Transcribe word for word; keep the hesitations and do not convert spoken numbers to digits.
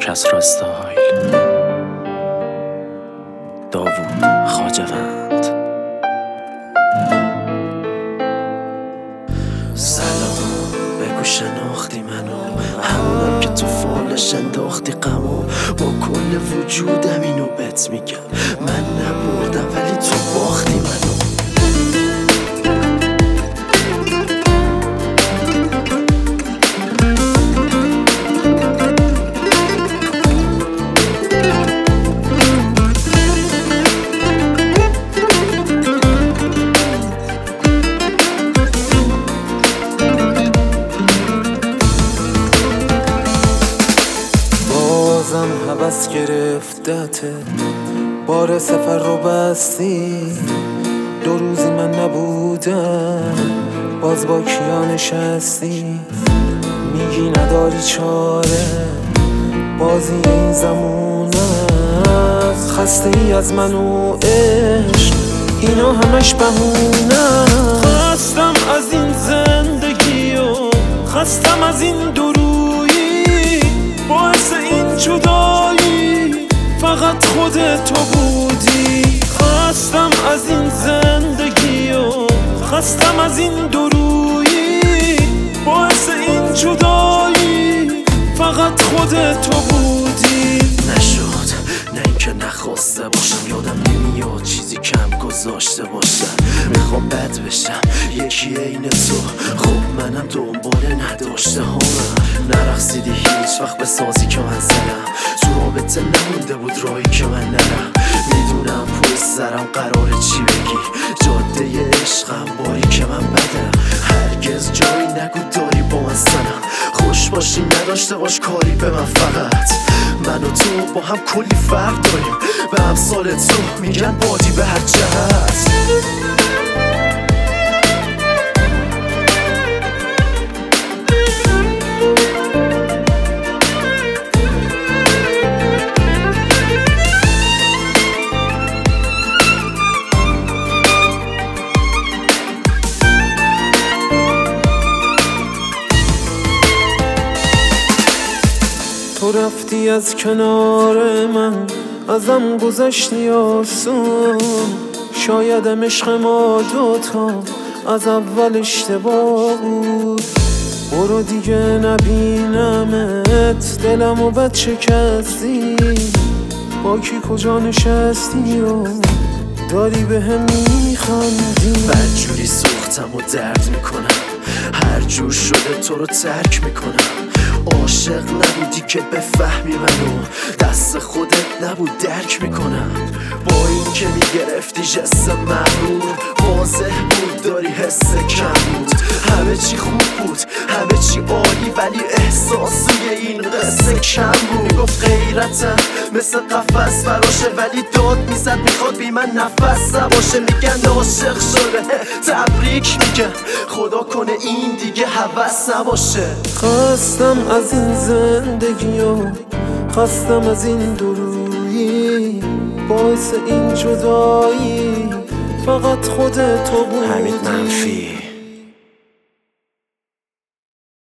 کسرا استایل، داوود خواجه‌وند. سلام، بگو شناختی منو، همونم که تو فالش انداختی غمو. با کل وجودم اینو بهت میگم، من نبردم ولی تو باختی منو. بازم هوس گرفتته، بار سفر رو بستی. دو روزی من نبودم، باز با کیا نشستی. میگی نداری چاره، بازی این زمون است. خسته ای از من و عشق، اینا همش بهونه. خستم از این زندگی و خستم از این درویی، باعث این جدایی فقط خودت تو بودی. خستم از این زندگی و خستم از این درویی، باعث این جدایی فقط خودت تو بودی. نشد، نه اینکه نخواسته باشم، یادم نمیاد چیزی کم گذاشته باشم. میخوام بد بشم یکی عین تو، خب منم دنبال نداشته هامم. نرقصیدی هیچ وقت به سازی که من زدم، تو رابطه نمونده بود راهی که من نرم. میدونم پشت سرم قراره چی بگی، جاده عشقم باری که من بدم. هرگز جایی نگو داری با من سنم، خوش باشی نداشته باش کاری به من. فقط من و تو با هم کلی فرق داریم، به امثال تو میگن بادی به هر جهت. تو رفتی از کنار من، ازم گذشتی آسون. شایدم عشق ما دوتا از اول اشتباه بود. برو دیگه نبینمت، دلمو بد شکستی. با کی کجا نشستی و داری به هم میخندی. بدجوری سوختم و درد میکنم، هر جور شده تو رو ترک میکنم. عاشق نبودی که بفهمی منو، دست خودت نبود درک میکنم. با این که میگرفتی جست مغرور، واضح بود داری حس کم بود. همه چی خوب بود، همه چی عالی، ولی احساسوی این قصه کم بود. میگفت غیرتم مثل قفس فراشه، ولی داد میزد میخواد بی من نفس نباشه. میگن عاشق شده، تبریک میگن، خدا کنه این دیگه هوس نباشه. خستم از این زندگی و خستم از این درویی، باعث این جدایی فقط خودت تو بودی. حمید منفی